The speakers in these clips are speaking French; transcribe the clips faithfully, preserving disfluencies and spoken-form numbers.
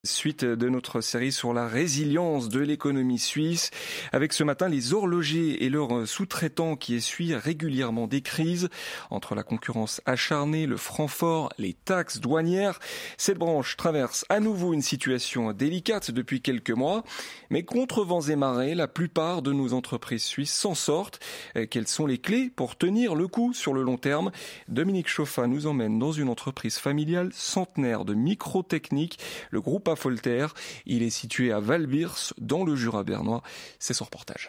Suite de notre série sur la résilience de l'économie suisse, avec ce matin les horlogers et leurs sous-traitants qui essuient régulièrement des crises. Entre la concurrence acharnée, le franc fort, les taxes douanières, cette branche traverse à nouveau une situation délicate depuis quelques mois. Mais contre vents et marées, la plupart de nos entreprises suisses s'en sortent. Quelles sont les clés pour tenir le coup sur le long terme? Dominique Chauffat nous emmène dans une entreprise familiale centenaire de microtechnique, le groupe Voltaire. Il est situé à Valbirs, dans le Jura bernois. C'est son reportage.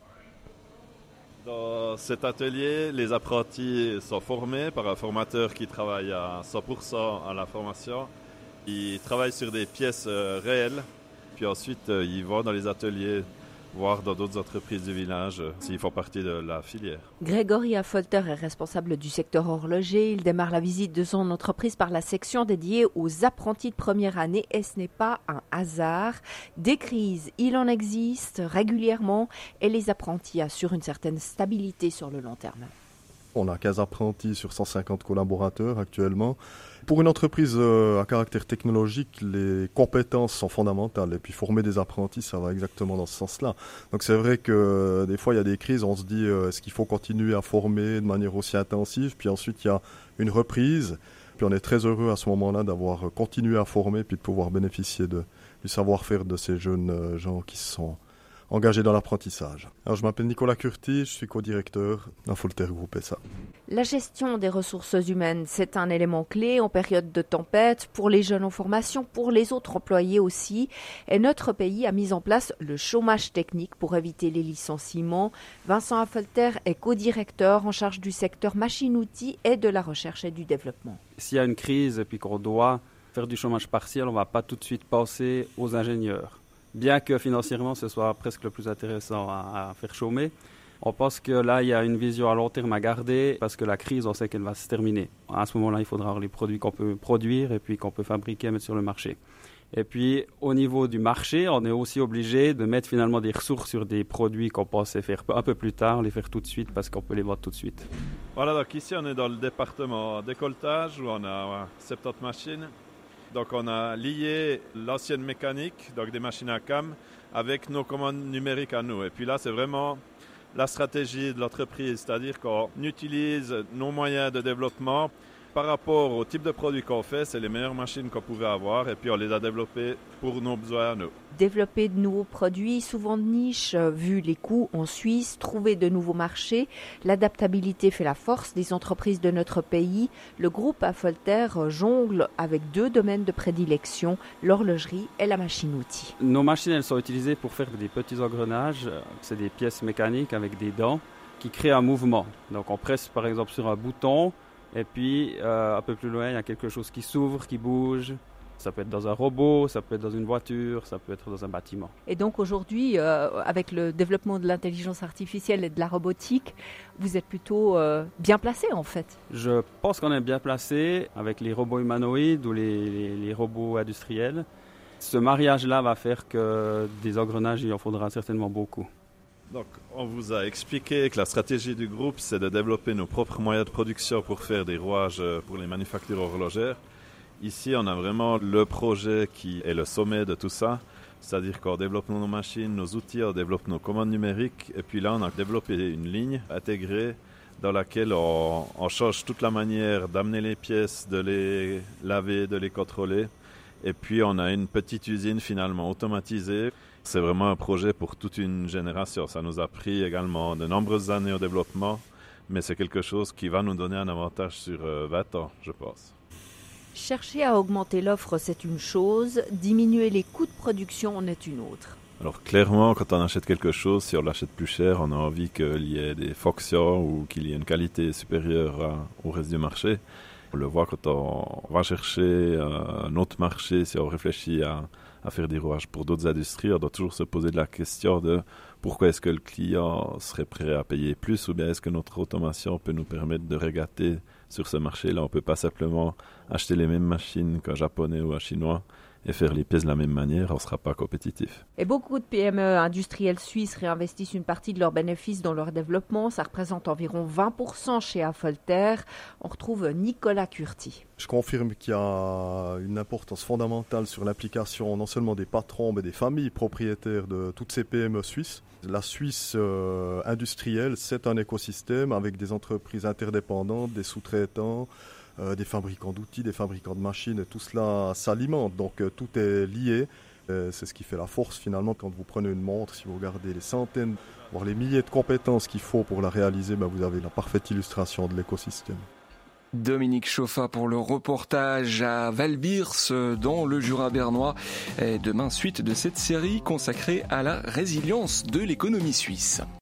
Dans cet atelier, les apprentis sont formés par un formateur qui travaille à cent pour cent à la formation. Ils travaillent sur des pièces réelles, puis ensuite ils vont dans les ateliers voir dans d'autres entreprises du village s'ils font partie de la filière. Grégory Affolter est responsable du secteur horloger. Il démarre la visite de son entreprise par la section dédiée aux apprentis de première année et ce n'est pas un hasard. Des crises, il en existe régulièrement et les apprentis assurent une certaine stabilité sur le long terme. On a quinze apprentis sur cent cinquante collaborateurs actuellement. Pour une entreprise euh, à caractère technologique, les compétences sont fondamentales. Et puis former des apprentis, ça va exactement dans ce sens-là. Donc c'est vrai que euh, des fois, il y a des crises, on se dit euh, est-ce qu'il faut continuer à former de manière aussi intensive? Puis ensuite, il y a une reprise. Puis on est très heureux à ce moment-là d'avoir continué à former puis de pouvoir bénéficier de, du savoir-faire de ces jeunes euh, gens qui sont engagé dans l'apprentissage. Alors, je m'appelle Nicolas Curti, je suis co-directeur d'un Voltaire Group S A. La gestion des ressources humaines, c'est un élément clé en période de tempête, pour les jeunes en formation, pour les autres employés aussi. Et notre pays a mis en place le chômage technique pour éviter les licenciements. Vincent Affolter est co-directeur en charge du secteur machine-outils et de la recherche et du développement. S'il y a une crise et puis qu'on doit faire du chômage partiel, on ne va pas tout de suite penser aux ingénieurs. Bien que financièrement, ce soit presque le plus intéressant à, à faire chômer, on pense que là, il y a une vision à long terme à garder parce que la crise, on sait qu'elle va se terminer. À ce moment-là, il faudra avoir les produits qu'on peut produire et puis qu'on peut fabriquer et mettre sur le marché. Et puis, au niveau du marché, on est aussi obligé de mettre finalement des ressources sur des produits qu'on pensait faire un peu plus tard, les faire tout de suite parce qu'on peut les vendre tout de suite. Voilà, donc ici, on est dans le département décolletage où on a soixante-dix machines. Donc on a lié l'ancienne mécanique, donc des machines à cam, avec nos commandes numériques à nous. Et puis là, c'est vraiment la stratégie de l'entreprise, c'est-à-dire qu'on utilise nos moyens de développement par rapport au type de produit qu'on fait. C'est les meilleures machines qu'on pouvait avoir et puis on les a développées pour nos besoins à nous. Développer de nouveaux produits, souvent de niche, vu les coûts en Suisse, trouver de nouveaux marchés. L'adaptabilité fait la force des entreprises de notre pays. Le groupe Affolter jongle avec deux domaines de prédilection, l'horlogerie et la machine-outil. Nos machines, elles sont utilisées pour faire des petits engrenages. C'est des pièces mécaniques avec des dents qui créent un mouvement. Donc on presse par exemple sur un bouton et puis euh, un peu plus loin, il y a quelque chose qui s'ouvre, qui bouge. Ça peut être dans un robot, ça peut être dans une voiture, ça peut être dans un bâtiment. Et donc aujourd'hui, euh, avec le développement de l'intelligence artificielle et de la robotique, vous êtes plutôt euh, bien placé en fait? Je pense qu'on est bien placé avec les robots humanoïdes ou les, les, les robots industriels. Ce mariage-là va faire que des engrenages, il en faudra certainement beaucoup. Donc, on vous a expliqué que la stratégie du groupe, c'est de développer nos propres moyens de production pour faire des rouages pour les manufactures horlogères. Ici, on a vraiment le projet qui est le sommet de tout ça, c'est-à-dire qu'on développe nos machines, nos outils, on développe nos commandes numériques, et puis là, on a développé une ligne intégrée dans laquelle on, on change toute la manière d'amener les pièces, de les laver, de les contrôler, et puis on a une petite usine finalement automatisée. C'est vraiment un projet pour toute une génération. Ça nous a pris également de nombreuses années au développement, mais c'est quelque chose qui va nous donner un avantage sur vingt ans, je pense. Chercher à augmenter l'offre, c'est une chose. Diminuer les coûts de production en est une autre. Alors clairement, quand on achète quelque chose, si on l'achète plus cher, on a envie qu'il y ait des fonctions ou qu'il y ait une qualité supérieure à, au reste du marché. On le voit quand on va chercher un autre marché, si on réfléchit à, à faire des rouages pour d'autres industries, on doit toujours se poser la question de pourquoi est-ce que le client serait prêt à payer plus ou bien est-ce que notre automation peut nous permettre de régater sur ce marché-là. On ne peut pas simplement acheter les mêmes machines qu'un japonais ou un chinois et faire les pièces de la même manière, on ne sera pas compétitif. Et beaucoup de P M E industrielles suisses réinvestissent une partie de leurs bénéfices dans leur développement. Ça représente environ vingt pour cent chez Affolter. On retrouve Nicolas Curti. Je confirme qu'il y a une importance fondamentale sur l'implication non seulement des patrons, mais des familles propriétaires de toutes ces P M E suisses. La Suisse euh, industrielle, c'est un écosystème avec des entreprises interdépendantes, des sous-traitants, euh, des fabricants d'outils, des fabricants de machines, et tout cela s'alimente. Donc euh, tout est lié. Euh, c'est ce qui fait la force finalement quand vous prenez une montre. Si vous regardez les centaines, voire les milliers de compétences qu'il faut pour la réaliser, ben, vous avez la parfaite illustration de l'écosystème. Dominique Chauffat pour le reportage à Valbirs dans le Jura bernois. Et demain, suite de cette série consacrée à la résilience de l'économie suisse.